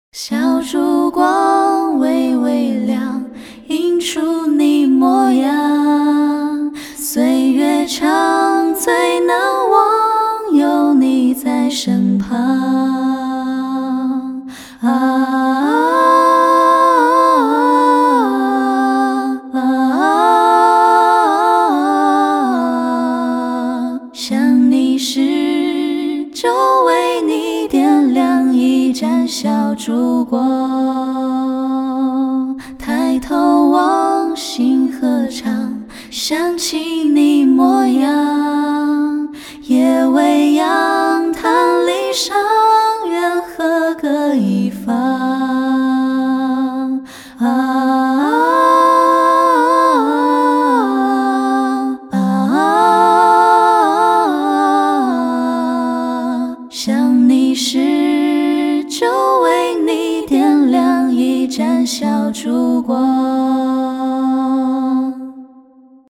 小烛光微微亮，映出你模样。岁月长，最难忘有你在身旁。想你时，就为你点亮一盏小烛光。抬头望星河长，想起你模样。夜未央，叹离殇，愿和各一方。想你时，就为你点亮一盏小烛光。